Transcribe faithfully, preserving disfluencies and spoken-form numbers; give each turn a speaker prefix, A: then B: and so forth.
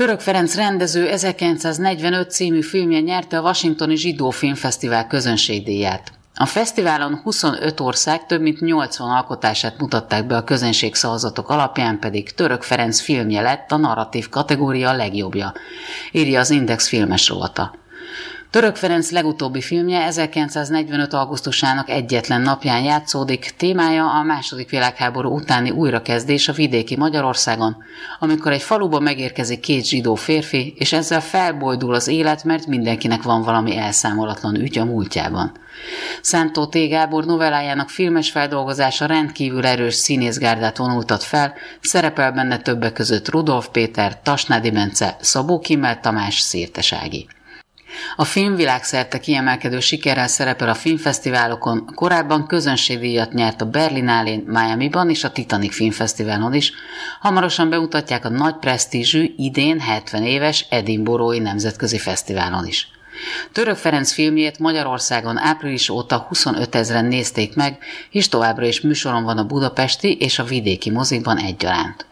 A: Török Ferenc rendező ezerkilencszáznegyvenöt című filmje nyerte a Washingtoni Zsidó Filmfesztivál közönségdíját. A fesztiválon huszonöt ország több mint nyolcvan alkotását mutatták be, a közönség szavazatok alapján pedig Török Ferenc filmje lett a narratív kategória legjobbja, írja az Index filmes rovata. Török Ferenc legutóbbi filmje ezerkilencszáznegyvenöt. augusztusának egyetlen napján játszódik, témája a második világháború utáni újrakezdés a vidéki Magyarországon, amikor egy faluba megérkezik két zsidó férfi, és ezzel felbojdul az élet, mert mindenkinek van valami elszámolatlan ügy a múltjában. Szántó T. Gábor novellájának filmes feldolgozása rendkívül erős színészgárdát vonultat fel, szerepel benne többek között Rudolf Péter, Tasnádi Bence, Szabó Kimmel Tamás, Szirtes Ági. A film világszerte kiemelkedő sikerrel szerepel a filmfesztiválokon, korábban közönségdíjat nyert a Berlinálén, Miamiban és a Titanic Filmfesztiválon is, hamarosan bemutatják a nagy presztízsű, idén hetven éves Edinburghi Nemzetközi Fesztiválon is. Török Ferenc filmjét Magyarországon április óta huszonötezren nézték meg, és továbbra is műsoron van a budapesti és a vidéki mozikban egyaránt.